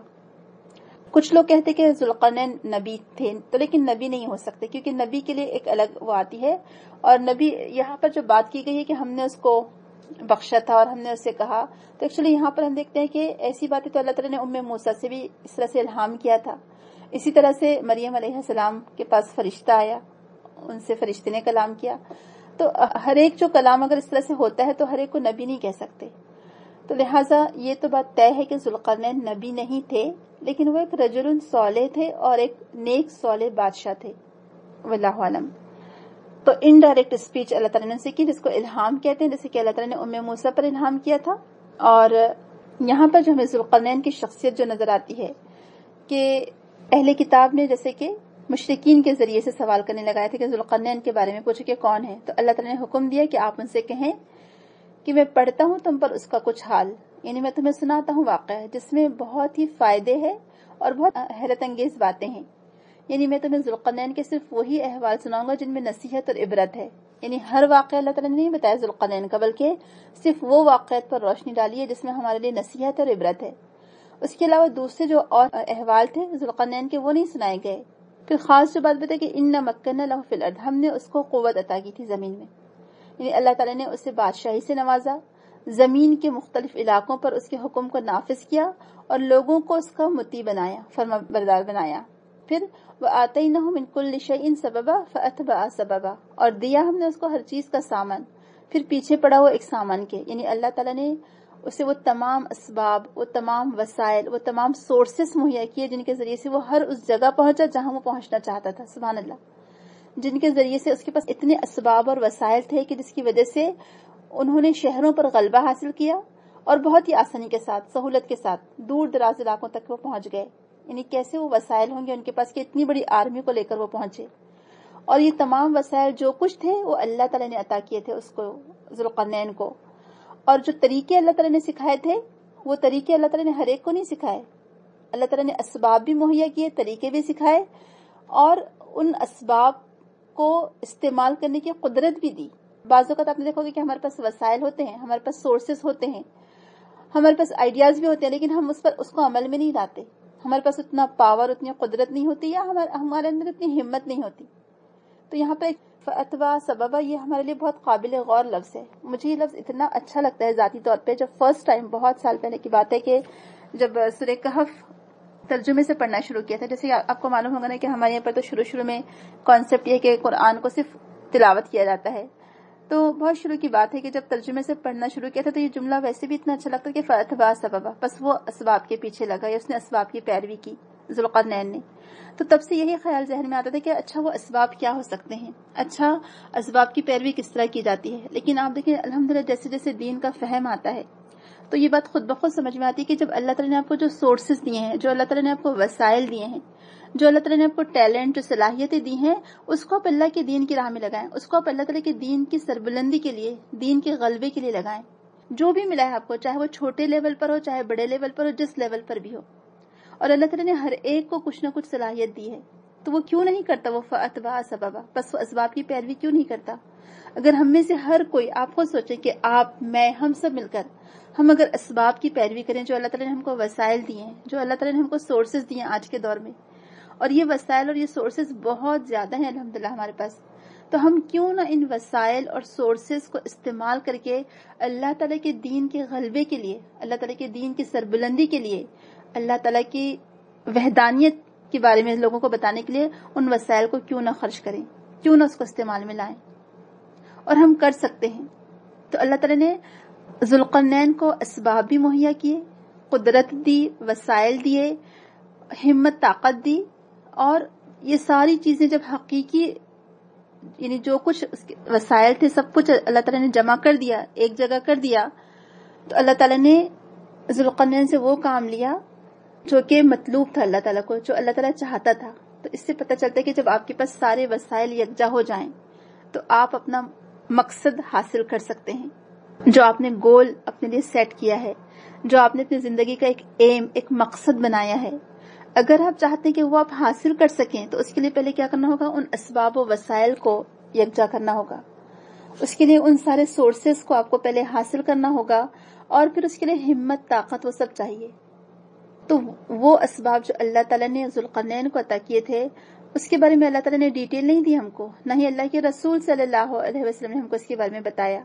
کچھ لوگ کہتے کہ ذوالقرنین نبی تھے، تو لیکن نبی نہیں ہو سکتے کیونکہ نبی کے لیے ایک الگ وہ آتی ہے، اور نبی یہاں پر جو بات کی گئی ہے کہ ہم نے اس کو بخشا تھا اور ہم نے اسے کہا، تو ایکچولی یہاں پر ہم دیکھتے ہیں کہ ایسی باتیں تو اللہ تعالیٰ نے ام موسیٰ سے بھی اس طرح سے الہام کیا تھا، اسی طرح سے مریم علیہ السلام کے پاس فرشتہ آیا، ان سے فرشتے نے کلام کیا، تو ہر ایک جو کلام اگر اس طرح سے ہوتا ہے تو ہر ایک کو نبی نہیں کہہ سکتے۔ تو لہٰذا یہ تو بات طے ہے کہ ذوالقرنین نبی نہیں تھے، لیکن وہ ایک رجل صالح تھے اور ایک نیک صالح بادشاہ تھے، واللہ عالم۔ تو انڈائریکٹ اسپیچ اللہ تعالیٰ نے سے کی، جس کو الہام کہتے ہیں، جیسے کہ اللہ تعالیٰ نے ام موسیٰ پر الہام کیا تھا۔ اور یہاں پر جو ہمیں ذوالقرنین کی شخصیت جو نظر آتی ہے کہ اہل کتاب نے جیسے کہ مشرکین کے ذریعے سے سوال کرنے لگائے تھے کہ ذوالقرنین کے بارے میں پوچھو کہ کون ہے. تو اللہ تعالیٰ نے حکم دیا کہ آپ ان سے کہیں کہ میں پڑھتا ہوں تم پر اس کا کچھ حال، یعنی میں تمہیں سناتا ہوں واقعہ جس میں بہت ہی فائدے ہیں اور بہت حیرت انگیز باتیں ہیں. یعنی میں تمہیں ذوالقرنین کے صرف وہی احوال سناؤں گا جن میں نصیحت اور عبرت ہے. یعنی ہر واقعہ اللہ تعالیٰ نے نہیں بتایا ذوالقرنین کا، بلکہ صرف وہ واقعات پر روشنی ڈالی ہے جس میں ہمارے لیے نصیحت اور عبرت ہے. اس کے علاوہ دوسرے جو اور احوال تھے ذوالقرنین کے وہ نہیں سنائے گئے. پھر خاص جو بات بتائی کہ انا مکنا لہ فی الارض، ہم نے اس کو قوت عطا کی تھی زمین میں. یعنی اللہ تعالیٰ نے اسے بادشاہی سے نوازا، زمین کے مختلف علاقوں پر اس کے حکم کو نافذ کیا اور لوگوں کو اس کا مطیع بنایا، فرما بردار بنایا. پھر وَآتَيْنَهُ مِن كُلِّ شَيْءٍ سَبَبًا فَأَتْبَعَ سَبَبًا، اور دیا ہم نے اس کو ہر چیز کا سامان، پھر پیچھے پڑا وہ ایک سامان کے. یعنی اللہ تعالیٰ نے اسے وہ تمام اسباب، وہ تمام وسائل، وہ تمام سورسز مہیا کیے جن کے ذریعے سے وہ ہر اس جگہ پہنچا جہاں وہ پہنچنا چاہتا تھا. سبحان اللہ. جن کے ذریعے سے اس کے پاس اتنے اسباب اور وسائل تھے کہ جس کی وجہ سے انہوں نے شہروں پر غلبہ حاصل کیا اور بہت ہی آسانی کے ساتھ، سہولت کے ساتھ دور دراز علاقوں تک وہ پہنچ گئے. یعنی کیسے وہ وسائل ہوں گے ان کے پاس کہ اتنی بڑی آرمی کو لے کر وہ پہنچے. اور یہ تمام وسائل جو کچھ تھے وہ اللہ تعالیٰ نے عطا کیے تھے اس کو، ذوالقرنین کو. اور جو طریقے اللہ تعالیٰ نے سکھائے تھے وہ طریقے اللہ تعالیٰ نے ہر ایک کو نہیں سکھائے. اللہ تعالیٰ نے اسباب بھی مہیا کیے، طریقے بھی سکھائے اور ان اسباب کو استعمال کرنے کی قدرت بھی دی. بعض اوقات آپ نے دیکھو گے کہ ہمارے پاس وسائل ہوتے ہیں، ہمارے پاس سورسز ہوتے ہیں، ہمارے پاس آئیڈیاز بھی ہوتے ہیں، لیکن ہم اس پر اس کو عمل میں نہیں لاتے. ہمارے پاس اتنا پاور، اتنی قدرت نہیں ہوتی، یا ہمارے اندر اتنی ہمت نہیں ہوتی. تو یہاں پہ فَأَتْبَعَ سَبَبًا، یہ ہمارے لیے بہت قابل غور لفظ ہے. مجھے یہ لفظ اتنا اچھا لگتا ہے ذاتی طور پہ. جب فرسٹ ٹائم، بہت سال پہلے کی بات ہے کہ جب سورہ کہف ترجمے سے پڑھنا شروع کیا تھا، جیسے آپ کو معلوم ہوگا نا کہ ہمارے یہاں پر تو شروع شروع میں کانسیپٹ یہ کہ قرآن کو صرف تلاوت کیا جاتا ہے. تو بہت شروع کی بات ہے کہ جب ترجمے سے پڑھنا شروع کیا تھا تو یہ جملہ ویسے بھی اتنا اچھا لگتا ہے کہ فَأَتْبَعَ سَبَبًا، بس وہ اسباب کے پیچھے لگا یا اس نے اسباب کی پیروی کی ذوالقرنین نے. تو تب سے یہی خیال ذہن میں آتا تھا کہ اچھا وہ اسباب کیا ہو سکتے ہیں، اچھا اسباب کی پیروی کس طرح کی جاتی ہے. لیکن آپ دیکھیں الحمدللہ جیسے جیسے دین کا فہم آتا ہے تو یہ بات خود بخود سمجھ میں آتی ہے کہ جب اللہ تعالیٰ نے آپ کو جو سورسز دیے ہیں، جو اللہ تعالیٰ نے آپ کو وسائل دیے ہیں، جو اللہ تعالیٰ نے آپ کو ٹیلنٹ، جو صلاحیتیں دی ہیں، اس کو آپ اللہ کے دین کی راہ میں لگائیں، اس کو آپ اللہ تعالیٰ کے دین کی سربلندی کے لیے، دین کے غلبے کے لیے لگائیں. جو بھی ملا ہے آپ کو، چاہے وہ چھوٹے لیول پر ہو، چاہے بڑے لیول پر ہو، جس لیول پر بھی ہو. اور اللہ تعالیٰ نے ہر ایک کو کچھ نہ کچھ صلاحیت دی ہے، تو وہ کیوں نہیں کرتا وہ فَأَتْبَعَ سَبَبًا، بس وہ اسباب کی پیروی کیوں نہیں کرتا. اگر ہم میں سے ہر کوئی، آپ خود سوچیں کہ آپ، میں، ہم سب مل کر ہم اگر اسباب کی پیروی کریں، جو اللہ تعالیٰ نے ہم کو وسائل دیے ہیں، جو اللہ تعالیٰ نے ہم کو سورسز دیے ہیں آج کے دور میں، اور یہ وسائل اور یہ سورسز بہت زیادہ ہیں الحمدللہ ہمارے پاس، تو ہم کیوں نہ ان وسائل اور سورسز کو استعمال کر کے اللہ تعالیٰ کے دین کے غلبے کے لیے، اللہ تعالیٰ کے دین کی سربلندی کے لیے، اللہ تعالیٰ کی وحدانیت کے بارے میں لوگوں کو بتانے کے لیے ان وسائل کو کیوں نہ خرچ کریں، کیوں نہ اس کو استعمال میں لائیں. اور ہم کر سکتے ہیں. تو اللہ تعالیٰ نے ذوالقرنین کو اسباب بھی مہیا کیے، قدرت دی، وسائل دیے، ہمت، طاقت دی، اور یہ ساری چیزیں جب حقیقی، یعنی جو کچھ اس کے وسائل تھے سب کچھ اللہ تعالیٰ نے جمع کر دیا، ایک جگہ کر دیا، تو اللہ تعالیٰ نے ذوالقرنین سے وہ کام لیا جو کہ مطلوب تھا اللہ تعالیٰ کو، جو اللہ تعالیٰ چاہتا تھا. تو اس سے پتہ چلتا ہے کہ جب آپ کے پاس سارے وسائل یکجا ہو جائیں تو آپ اپنا مقصد حاصل کر سکتے ہیں. جو آپ نے گول اپنے لیے سیٹ کیا ہے، جو آپ نے اپنی زندگی کا ایک ایم، ایک مقصد بنایا ہے، اگر آپ چاہتے ہیں کہ وہ آپ حاصل کر سکیں تو اس کے لیے پہلے کیا کرنا ہوگا؟ ان اسباب و وسائل کو یکجا کرنا ہوگا. اس کے لیے ان سارے سورسز کو آپ کو پہلے حاصل کرنا ہوگا، اور پھر اس کے لیے ہمت، طاقت، وہ سب چاہیے. تو وہ اسباب جو اللہ تعالیٰ نے ذوالقرنین کو عطا کیے تھے، اس کے بارے میں اللہ تعالیٰ نے ڈیٹیل نہیں دی ہم کو، نہ ہی اللہ کے رسول صلی اللہ علیہ وسلم نے ہم کو اس کے بارے میں بتایا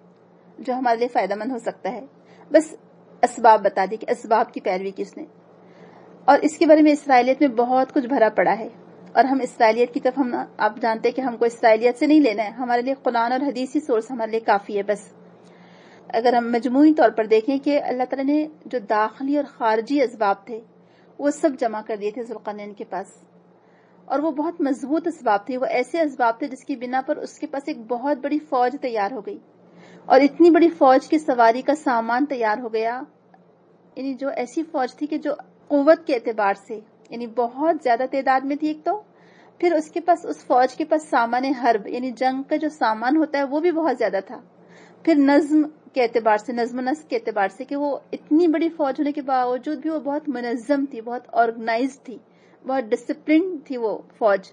جو ہمارے لیے فائدہ مند ہو سکتا ہے. بس اسباب بتا دی کہ اسباب کی پیروی کس نے. اور اس کے بارے میں اسرائیلیت میں بہت کچھ بھرا پڑا ہے، اور ہم اسرائیلیت کی طرف، ہم آپ جانتے ہیں کہ ہم کو اسرائیلیت سے نہیں لینا ہے، ہمارے لیے قرآن اور حدیثی سورس ہمارے لیے کافی ہے. بس اگر ہم مجموعی طور پر دیکھیں کہ اللہ تعالیٰ نے جو داخلی اور خارجی اسباب تھے وہ سب جمع کر دیے تھے ذوالقرنین کے پاس، اور وہ بہت مضبوط اسباب تھے. وہ ایسے اسباب تھے جس کی بنا پر اس کے پاس ایک بہت بڑی فوج تیار ہو گئی، اور اتنی بڑی فوج کی سواری کا سامان تیار ہو گیا. یعنی جو ایسی فوج تھی کہ جو قوت کے اعتبار سے، یعنی بہت زیادہ تعداد میں تھی ایک تو، پھر اس کے پاس اس فوج کے پاس سامان حرب یعنی جنگ کا جو سامان ہوتا ہے وہ بھی بہت زیادہ تھا. پھر نظم کے اعتبار سے، نظم و نسق کے اعتبار سے کہ وہ اتنی بڑی فوج ہونے کے باوجود بھی وہ بہت منظم تھی، بہت آرگنائزڈ تھی، بہت ڈسپلن تھی وہ فوج.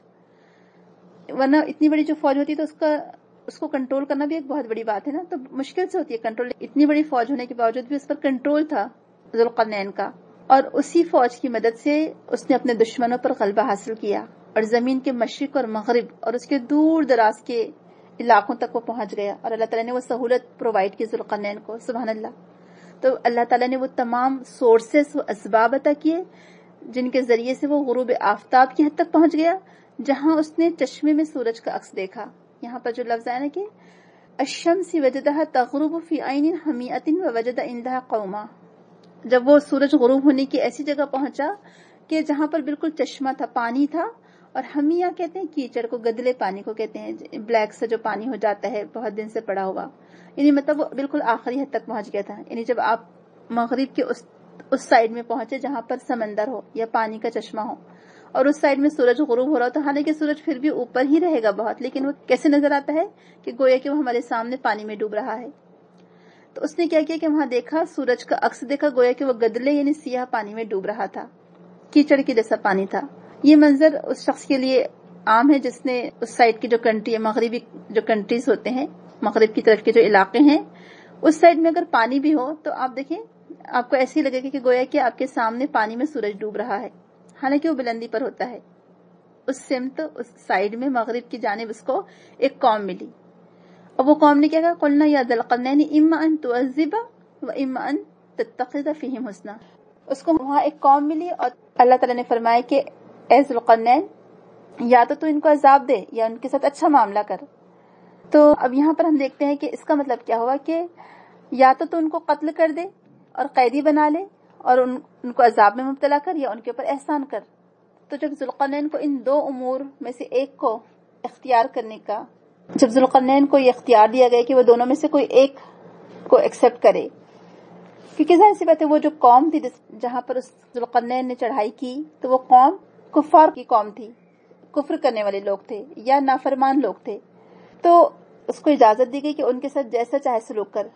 ورنہ اتنی بڑی جو فوج ہوتی ہے تو اس کا اس کو کنٹرول کرنا بھی ایک بہت بڑی بات ہے نا، تو مشکل سے ہوتی ہے کنٹرول. اتنی بڑی فوج ہونے کے باوجود بھی اس پر کنٹرول تھا ذوالقرنین کا، اور اسی فوج کی مدد سے اس نے اپنے دشمنوں پر غلبہ حاصل کیا اور زمین کے مشرق اور مغرب اور اس کے دور دراز کے علاقوں تک وہ پہنچ گیا، اور اللہ تعالیٰ نے وہ سہولت پرووائڈ کی ذوالقرنین کو. سبحان اللہ. تو اللہ تعالیٰ نے وہ تمام سورسز و اسباب عطا کیے جن کے ذریعے سے وہ غروب آفتاب کی حد تک پہنچ گیا، جہاں اس نے چشمے میں سورج کا عکس دیکھا. یہاں پر جو لفظ ہے نا کہ الشمس وجدها تغرب فی عین حمیۃ ووجد عندها قوما، جب وہ سورج غروب ہونے کی ایسی جگہ پہنچا کہ جہاں پر بالکل چشمہ تھا، پانی تھا، اور حمیہ کہتے ہیں کیچڑ کو، گدلے پانی کو کہتے ہیں، بلیک سے جو پانی ہو جاتا ہے بہت دن سے پڑا ہوا، یعنی مطلب وہ بالکل آخری حد تک پہنچ گیا تھا. یعنی جب آپ مغرب کے اس اس سائڈ میں پہنچے جہاں پر سمندر ہو یا پانی کا چشمہ ہو، اور اس سائڈ میں سورج غروب ہو رہا ہو، تو حالانکہ سورج پھر بھی اوپر ہی رہے گا بہت، لیکن وہ کیسے نظر آتا ہے کہ گویا کہ وہ ہمارے سامنے پانی میں ڈوب رہا ہے. تو اس نے کیا کیا کہ وہاں دیکھا، سورج کا عکس دیکھا، گویا کہ وہ گدلے یعنی سیاہ پانی میں ڈوب رہا تھا، کیچڑ کی جیسا پانی تھا. یہ منظر اس شخص کے لیے عام ہے جس نے اس سائڈ کی جو کنٹری ہے، مغربی جو کنٹریز ہوتے ہیں، مغرب کی طرف کے جو علاقے ہیں، اس سائڈ میں اگر پانی بھی ہو تو آپ دیکھیں آپ کو ایسے ہی لگے گا کہ گویا کہ آپ کے سامنے پانی میں سورج ڈوب رہا ہے، حالانکہ وہ بلندی پر ہوتا ہے. اس سمت، اس سائڈ میں مغرب کی جانب اس کو ایک قوم ملی، اور وہ قوم نے کیا کہا، قلنا یا ذا القرنین اما ان تعذب و اما ان تتخذ فیہم حسنا. اس کو وہاں ایک قوم ملی اور اللہ تعالیٰ نے فرمایا کہ اے ذوالقرنین یا تو تو ان کو عذاب دے یا ان کے ساتھ اچھا معاملہ کر. تو اب یہاں پر ہم دیکھتے ہیں کہ اس کا مطلب کیا ہوا کہ یا تو تو ان کو قتل کر دے اور قیدی بنا لے اور ان, ان کو عذاب میں مبتلا کر، یا ان کے اوپر احسان کر. تو جب ذوالقرنین کو ان دو امور میں سے ایک کو اختیار کرنے کا، جب ذوالقرنین کو یہ اختیار دیا گیا کہ وہ دونوں میں سے کوئی ایک کو ایکسپٹ کرے، کیونکہ ظاہر سی بات ہے وہ جو قوم تھی جہاں پر اس ذوالقرنین نے چڑھائی کی تو وہ قوم کفار کی قوم تھی، کفر کرنے والے لوگ تھے یا نافرمان لوگ تھے. تو اس کو اجازت دی گئی کہ ان کے ساتھ جیسا چاہے سلوک کر.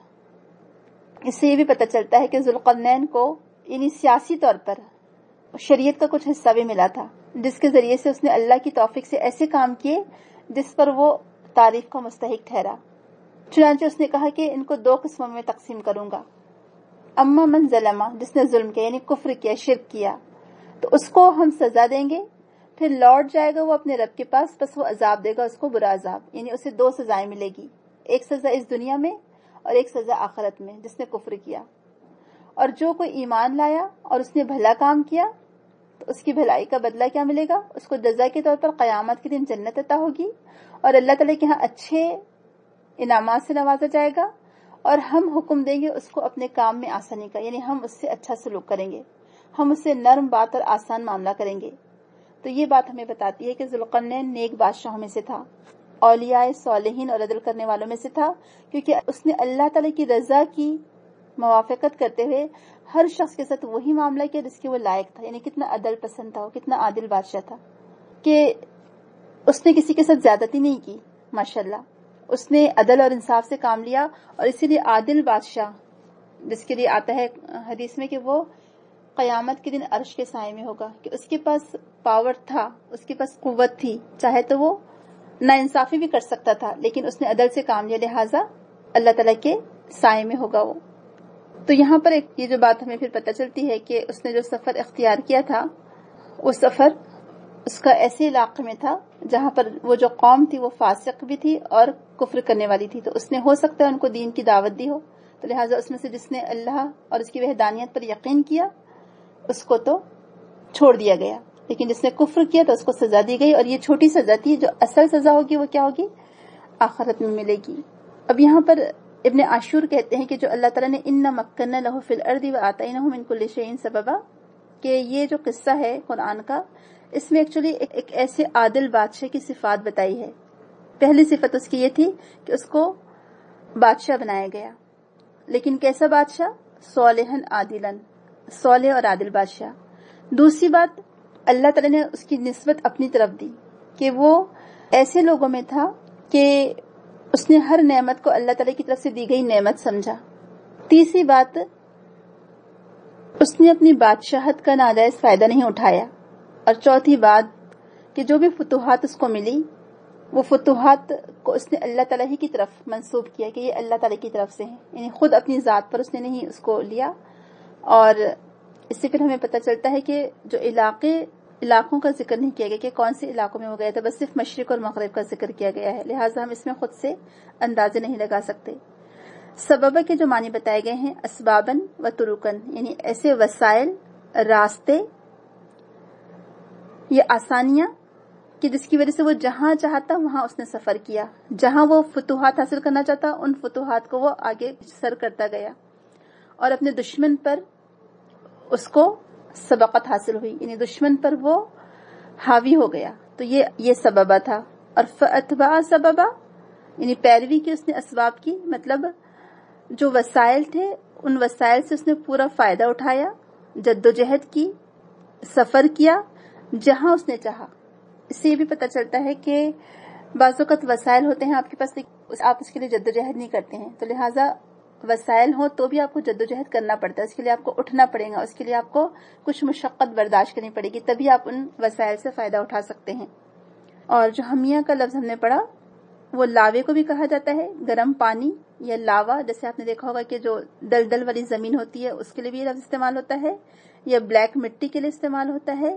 اس سے یہ بھی پتہ چلتا ہے کہ ذوالقرنین کو یعنی سیاسی طور پر شریعت کا کچھ حصہ بھی ملا تھا، جس کے ذریعے سے اس نے اللہ کی توفیق سے ایسے کام کیے جس پر وہ تعریف کا مستحق ٹھہرا. چنانچہ اس نے کہا کہ ان کو دو قسموں میں تقسیم کروں گا. اما من ظلم، جس نے ظلم کیا یعنی کفر کیا، شرک کیا، تو اس کو ہم سزا دیں گے، پھر لوٹ جائے گا وہ اپنے رب کے پاس، بس وہ عذاب دے گا اس کو برا عذاب، یعنی اسے دو سزائیں ملے گی، ایک سزا اس دنیا میں اور ایک سزا آخرت میں جس نے کفر کیا. اور جو کوئی ایمان لایا اور اس نے بھلا کام کیا تو اس کی بھلائی کا بدلہ کیا ملے گا، اس کو جزا کے طور پر قیامت کے دن جنت عطا ہوگی، اور اللہ تعالیٰ کے ہاں اچھے انعامات سے نوازا جائے گا، اور ہم حکم دیں گے اس کو اپنے کام میں آسانی کا، یعنی ہم اس سے اچھا سلوک کریں گے، ہم اس سے نرم بات اور آسان معاملہ کریں گے. تو یہ بات ہمیں بتاتی ہے کہ ذوالقرنین نیک بادشاہوں میں سے تھا، اولیاء صالحین اور عدل کرنے والوں میں سے تھا، کیونکہ اس نے اللہ تعالیٰ کی رضا کی موافقت کرتے ہوئے ہر شخص کے ساتھ وہی معاملہ کیا جس کے وہ لائق تھا. یعنی کتنا عدل پسند تھا، وہ کتنا عادل بادشاہ تھا کہ اس نے کسی کے ساتھ زیادتی نہیں کی. ماشاءاللہ اس نے عدل اور انصاف سے کام لیا، اور اسی لیے عادل بادشاہ جس کے لیے آتا ہے حدیث میں کہ وہ قیامت کے دن عرش کے سائے میں ہوگا، کہ اس کے پاس پاور تھا، اس کے پاس قوت تھی، چاہے تو وہ نا انصافی بھی کر سکتا تھا، لیکن اس نے عدل سے کام لیا، لہٰذا اللہ تعالیٰ کے سائے میں ہوگا وہ. تو یہاں پر ایک یہ جو بات ہمیں پھر پتہ چلتی ہے کہ اس نے جو سفر اختیار کیا تھا، وہ سفر اس کا ایسے علاقے میں تھا جہاں پر وہ جو قوم تھی وہ فاسق بھی تھی اور کفر کرنے والی تھی. تو اس نے ہو سکتا ہے ان کو دین کی دعوت دی ہو، تو لہٰذا اس میں سے جس نے اللہ اور اس کی وحدانیت پر یقین کیا اس کو تو چھوڑ دیا گیا، لیکن جس نے کفر کیا تو اس کو سزا دی گئی، اور یہ چھوٹی سزا تھی. جو اصل سزا ہوگی وہ کیا ہوگی، آخرت میں ملے گی. اب یہاں پر ابن عاشور کہتے ہیں کہ جو اللہ تعالیٰ نے اِنَّا مَكَّنَّا لَهُ فِي الْأَرْضِ وَآتَيْنَاهُ مِن كُلِّ شَيْءٍ سَبَبًا، کہ یہ جو قصہ ہے قرآن کا، اس میں ایکچولی ایک, ایک ایسے عادل بادشاہ کی صفات بتائی ہے. پہلی صفت اس کی یہ تھی کہ اس کو بادشاہ بنایا گیا، لیکن کیسا بادشاہ، صالحاً عادلاً، صالح اور عادل بادشاہ. دوسری بات، اللہ تعالیٰ نے اس کی نسبت اپنی طرف دی کہ کہ وہ ایسے لوگوں میں تھا کہ اس نے ہر نعمت کو اللہ تعالیٰ کی طرف سے دی گئی نعمت سمجھا. تیسری بات، اس نے اپنی بادشاہت کا ناجائز فائدہ نہیں اٹھایا. اور چوتھی بات کہ جو بھی فتوحات اس کو ملی وہ فتوحات کو اس نے اللہ تعالیٰ ہی کی طرف منسوب کیا کہ یہ اللہ تعالیٰ کی طرف سے ہیں، یعنی خود اپنی ذات پر اس نے نہیں اس کو لیا. اور اس سے پھر ہمیں پتہ چلتا ہے کہ جو علاقے علاقوں کا ذکر نہیں کیا گیا کہ کون سے علاقوں میں وہ گیا تھا، بس صرف مشرق اور مغرب کا ذکر کیا گیا ہے، لہٰذا ہم اس میں خود سے اندازے نہیں لگا سکتے. سبب کے جو معنی بتائے گئے ہیں اسبابن و طرقن، یعنی ایسے وسائل، راستے یا آسانیاں کہ جس کی وجہ سے وہ جہاں چاہتا وہاں اس نے سفر کیا، جہاں وہ فتوحات حاصل کرنا چاہتا ان فتوحات کو وہ آگے سر کرتا گیا، اور اپنے دشمن پر اس کو سبقت حاصل ہوئی، یعنی دشمن پر وہ حاوی ہو گیا. تو یہ یہ سببہ تھا. اور فاتبع سببا، یعنی پیروی کی اس نے اسباب کی، مطلب جو وسائل تھے ان وسائل سے اس نے پورا فائدہ اٹھایا، جد و جہد کی، سفر کیا جہاں اس نے چاہا. اس سے یہ بھی پتہ چلتا ہے کہ بعض اوقات وسائل ہوتے ہیں آپ کے پاس، آپ اس کے لیے جد و جہد نہیں کرتے ہیں، تو لہٰذا وسائل ہوں تو بھی آپ کو جد و جہد کرنا پڑتا ہے، اس کے لیے آپ کو اٹھنا پڑے گا، اس کے لیے آپ کو کچھ مشقت برداشت کرنی پڑے گی، تبھی آپ ان وسائل سے فائدہ اٹھا سکتے ہیں. اور جو حمیہ کا لفظ ہم نے پڑھا وہ لاوے کو بھی کہا جاتا ہے، گرم پانی یا لاوا، جیسے آپ نے دیکھا ہوگا کہ جو دلدل والی زمین ہوتی ہے اس کے لیے بھی یہ لفظ استعمال ہوتا ہے، یا بلیک مٹی کے لیے استعمال ہوتا ہے،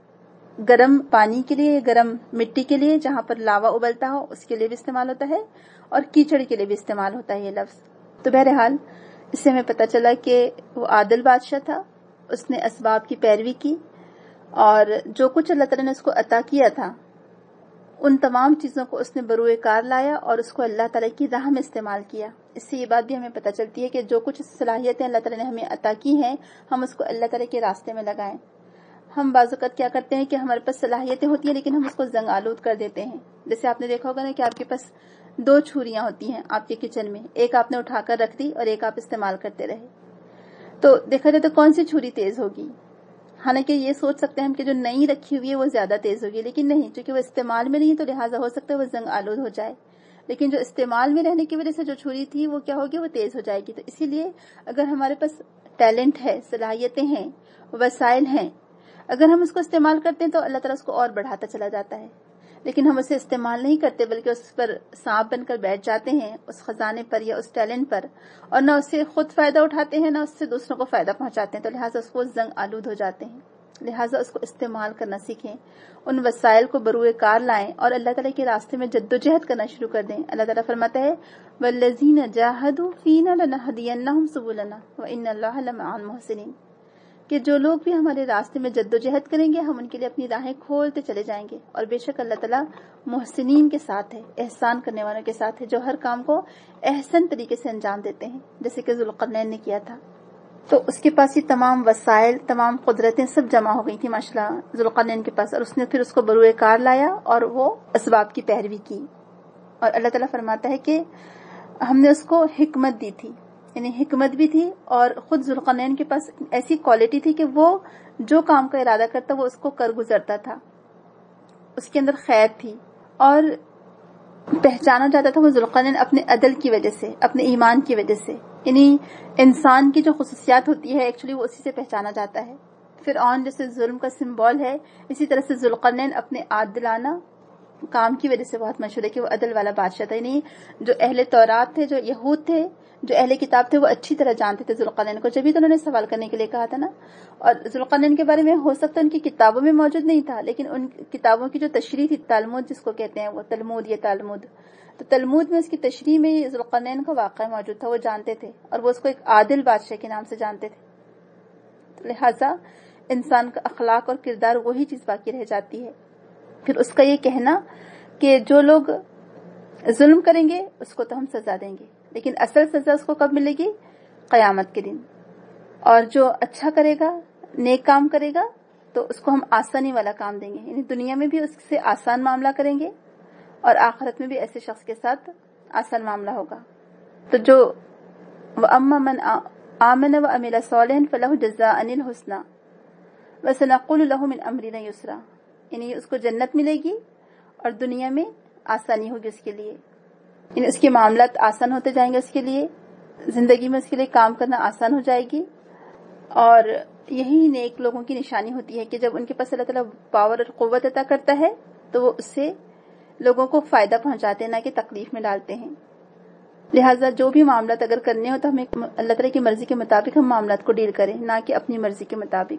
گرم پانی کے لیے، گرم مٹی کے لیے جہاں پر لاوا ابلتا ہو اس کے لیے بھی استعمال ہوتا ہے، اور کیچڑ کے لیے بھی استعمال ہوتا ہے یہ لفظ. تو بہرحال اس سے ہمیں پتہ چلا کہ وہ عادل بادشاہ تھا، اس نے اسباب کی پیروی کی، اور جو کچھ اللہ تعالیٰ نے اس کو عطا کیا تھا ان تمام چیزوں کو اس نے بروئے کار لایا اور اس کو اللہ تعالیٰ کی راہ میں استعمال کیا. اس سے یہ بات بھی ہمیں پتہ چلتی ہے کہ جو کچھ صلاحیتیں اللہ تعالیٰ نے ہمیں عطا کی ہیں ہم اس کو اللہ تعالیٰ کے راستے میں لگائیں. ہم بعض اوقات کیا کرتے ہیں کہ ہمارے پاس صلاحیتیں ہوتی ہیں لیکن ہم اس کو زنگ آلود کر دیتے ہیں. جیسے آپ نے دیکھا ہوگا نا کہ آپ کے پاس دو چھریاں ہوتی ہیں آپ کے کچن میں، ایک آپ نے اٹھا کر رکھ دی اور ایک آپ استعمال کرتے رہے، تو دیکھا جائے تو کون سی چھری تیز ہوگی؟ حالانکہ یہ سوچ سکتے ہیں ہم کہ جو نئی رکھی ہوئی ہے وہ زیادہ تیز ہوگی، لیکن نہیں، چونکہ وہ استعمال میں نہیں ہے تو لہٰذا ہو سکتا ہے وہ زنگ آلود ہو جائے. لیکن جو استعمال میں رہنے کی وجہ سے جو چھری تھی وہ کیا ہوگی؟ وہ تیز ہو جائے گی. تو اسی لیے اگر ہمارے پاس ٹیلنٹ ہے، صلاحیتیں ہیں، وسائل ہیں، اگر ہم اس کو استعمال کرتے ہیں تو اللہ تعالیٰ اس کو اور بڑھاتا چلا جاتا ہے. لیکن ہم اسے استعمال نہیں کرتے بلکہ اس پر سانپ بن کر بیٹھ جاتے ہیں، اس خزانے پر یا اس ٹیلنٹ پر، اور نہ اس سے خود فائدہ اٹھاتے ہیں نہ اس سے دوسروں کو فائدہ پہنچاتے ہیں، تو لہٰذا اس کو زنگ آلود ہو جاتے ہیں. لہٰذا اس کو استعمال کرنا سیکھیں، ان وسائل کو بروئے کار لائیں اور اللہ تعالیٰ کے راستے میں جد و جہد کرنا شروع کر دیں. اللہ تعالیٰ فرماتا ہے وَالَّذِينَ جَاهَدُوا فِينَا لَنَهْدِيَنَّهُمْ سُبُلَنَا وَإِنَّ اللَّهَ لَمَعَ الْمُحْسِنِينَ، کہ جو لوگ بھی ہمارے راستے میں جد و جہد کریں گے ہم ان کے لیے اپنی راہیں کھولتے چلے جائیں گے، اور بے شک اللہ تعالیٰ محسنین کے ساتھ ہے، احسان کرنے والوں کے ساتھ ہے، جو ہر کام کو احسن طریقے سے انجام دیتے ہیں، جیسے کہ ذوالقرنین نے کیا تھا. تو اس کے پاس یہ تمام وسائل، تمام قدرتیں سب جمع ہو گئی تھی ماشاءاللہ ذوالقرنین کے پاس، اور اس نے پھر اس کو بروئے کار لایا اور وہ اسباب کی پیروی کی. اور اللہ تعالیٰ فرماتا ہے کہ ہم نے اس کو حکمت دی تھی، یعنی حکمت بھی تھی، اور خود ذوالقرنین کے پاس ایسی کوالٹی تھی کہ وہ جو کام کا ارادہ کرتا وہ اس کو کر گزرتا تھا، اس کے اندر خیر تھی، اور پہچانا جاتا تھا وہ ذوالقرنین اپنے عدل کی وجہ سے، اپنے ایمان کی وجہ سے. یعنی انسان کی جو خصوصیات ہوتی ہے ایکچولی وہ اسی سے پہچانا جاتا ہے. فرعون جیسے ظلم کا سمبول ہے، اسی طرح سے ذوالقرنین اپنے عادلانہ کام کی وجہ سے بہت مشہور ہے کہ وہ عدل والا بادشاہ تھا. یعنی جو اہل تورات تھے، جو یہود تھے، جو اہل کتاب تھے، وہ اچھی طرح جانتے تھے ذوالقرنین کو، جبھی تو انہوں نے سوال کرنے کے لیے کہا تھا نا. اور ذوالقرنین کے بارے میں ہو سکتا ہے ان کی کتابوں میں موجود نہیں تھا، لیکن ان کتابوں کی جو تشریح تھی، تلمود جس کو کہتے ہیں، وہ تلمود یا تالمود، تو تلمود میں اس کی تشریح میں ذوالقرنین کا واقعہ موجود تھا، وہ جانتے تھے، اور وہ اس کو ایک عادل بادشاہ کے نام سے جانتے تھے. لہٰذا انسان کا اخلاق اور کردار وہی چیز باقی رہ جاتی ہے. پھر اس کا یہ کہنا کہ جو لوگ ظلم کریں گے اس کو تو ہم سزا دیں گے، لیکن اصل سزا اس کو کب ملے گی؟ قیامت کے دن. اور جو اچھا کرے گا، نیک کام کرے گا، تو اس کو ہم آسانی والا کام دیں گے، یعنی دنیا میں بھی اس سے آسان معاملہ کریں گے اور آخرت میں بھی ایسے شخص کے ساتھ آسان معاملہ ہوگا. تو جو وَأَمَّا مَنْ آمَنَ وَعَمِلَ صَالِحًا فَلَهُ جَزَاءً الْحُسْنَىٰ وَسَنَقُولُ لَهُ مِنْ أَمْرِنَا يُسْرًا، یعنی اس کو جنت ملے گی، اور دنیا میں آسانی ہوگی اس کے لیے، یعنی اس کے معاملات آسان ہوتے جائیں گے، اس کے لیے زندگی میں اس کے لیے کام کرنا آسان ہو جائے گی. اور یہی نیک لوگوں کی نشانی ہوتی ہے کہ جب ان کے پاس اللہ تعالیٰ پاور اور قوت عطا کرتا ہے تو وہ اس سے لوگوں کو فائدہ پہنچاتے ہیں، نہ کہ تکلیف میں ڈالتے ہیں. لہٰذا جو بھی معاملات اگر کرنے ہو تو ہمیں اللہ تعالیٰ کی مرضی کے مطابق ہم معاملات کو ڈیل کریں، نہ کہ اپنی مرضی کے مطابق.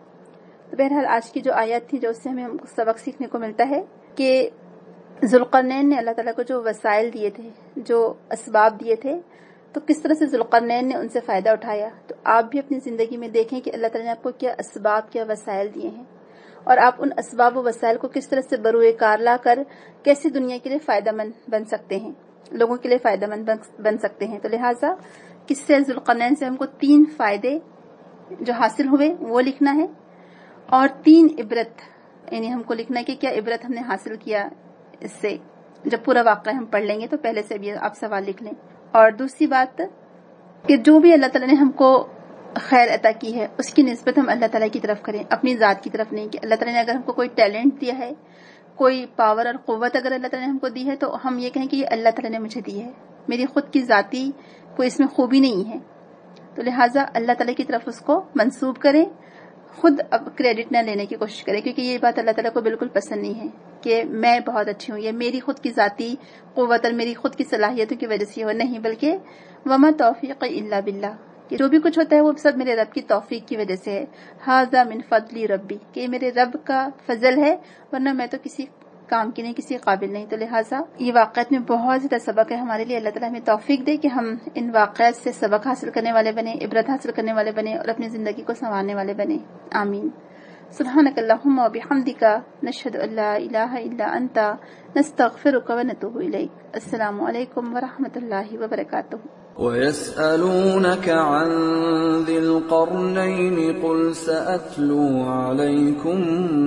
تو بہرحال آج کی جو آیت تھی جو اس سے ہمیں سبق سیکھنے کو ملتا ہے کہ ذوالقرنین نے اللہ تعالیٰ کو جو وسائل دیے تھے، جو اسباب دیے تھے، تو کس طرح سے ذوالقرنین نے ان سے فائدہ اٹھایا. تو آپ بھی اپنی زندگی میں دیکھیں کہ اللہ تعالیٰ نے آپ کو کیا اسباب، کیا وسائل دیے ہیں، اور آپ ان اسباب و وسائل کو کس طرح سے بروئے کار لا کر کیسے دنیا کے لیے فائدہ مند بن سکتے ہیں، لوگوں کے لیے فائدہ مند بن سکتے ہیں. تو لہٰذا قصے ذوالقرنین سے ہم کو تین فائدے جو حاصل ہوئے وہ لکھنا ہے، اور تین عبرت، یعنی ہم کو لکھنا ہے کہ کیا عبرت ہم نے حاصل کیا اس سے. جب پورا واقعہ ہم پڑھ لیں گے تو پہلے سے بھی آپ سوال لکھ لیں. اور دوسری بات کہ جو بھی اللہ تعالیٰ نے ہم کو خیر عطا کی ہے اس کی نسبت ہم اللہ تعالیٰ کی طرف کریں، اپنی ذات کی طرف نہیں. کہ اللہ تعالیٰ نے اگر ہم کو کوئی ٹیلنٹ دیا ہے، کوئی پاور اور قوت اگر اللہ تعالیٰ نے ہم کو دی ہے تو ہم یہ کہیں کہ یہ اللہ تعالیٰ نے مجھے دی ہے، میری خود کی ذاتی کوئی اس میں خوبی نہیں ہے. تو لہٰذا اللہ تعالیٰ کی طرف اس کو منسوب کریں، خود اب کریڈٹ نہ لینے کی کوشش کریں، کیونکہ یہ بات اللہ تعالیٰ کو بالکل پسند نہیں ہے کہ میں بہت اچھی ہوں، یہ میری خود کی ذاتی قوت اور میری خود کی صلاحیتوں کی وجہ سے ہو، نہیں، بلکہ وما توفیق الا باللہ، کہ جو بھی کچھ ہوتا ہے وہ سب میرے رب کی توفیق کی وجہ سے ہے. ھذا من فضل ربی، کہ یہ میرے رب کا فضل ہے، ورنہ میں تو کسی کام کی نہیں، کسی قابل نہیں. تو لہٰذا یہ واقعات میں بہت زیادہ سبق ہے ہمارے لیے. اللہ تعالیٰ ہمیں توفیق دے کہ ہم ان واقعات سے سبق حاصل کرنے والے بنے، عبرت حاصل کرنے والے بنے، اور اپنی زندگی کو سنوارنے والے بنے. آمین. سبحانک اللہم و بحمدک، نشہد ان لا الہ الا انت، نستغفرک و نتوب الیک. السلام علیکم ورحمۃ اللہ وبرکاتہ. وَيَسْأَلُونَكَ عَنْ ذِي الْقَرْنَيْنِ قُلْ سَأَتْلُو عَلَيْكُمْ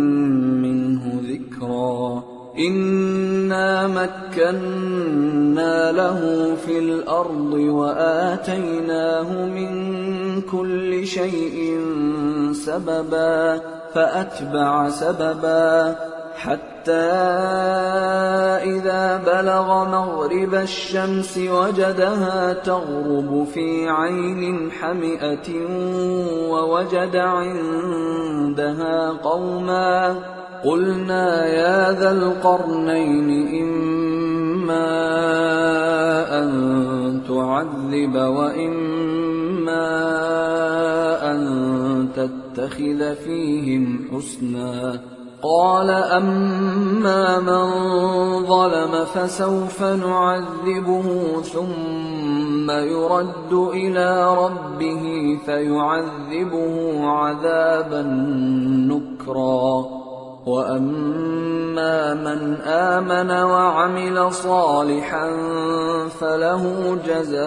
مِنْهُ ذِكْرًا. إِنَّا مَكَّنَّا لَهُ فِي الْأَرْضِ وَآتَيْنَاهُ مِنْ كُلِّ شَيْءٍ سَبَبًا فَأَتْبَعَ سَبَبًا حَتَّى إِذَا بَلَغَ مَغْرِبَ الشَّمْسِ وَجَدَهَا تَغْرُبُ فِي عَيْنٍ حَمِئَةٍ وَوَجَدَ عِندَهَا قَوْمًا قُلْنَا يَا ذَا الْقَرْنَيْنِ إِمَّا أَن تُعَذِّبَ وَإِمَّا أَن تَتَّخِذَ فِيهِمْ حُسْنًا. قال أما من ظلم فسوف نعذبه ثم يرد إلى ربه فيعذبه عذابا نكرا وأما من آمن وعمل صالحا فله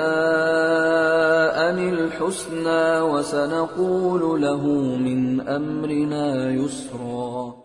جزاء الحسنى وسنقول له من أمرنا يسرا.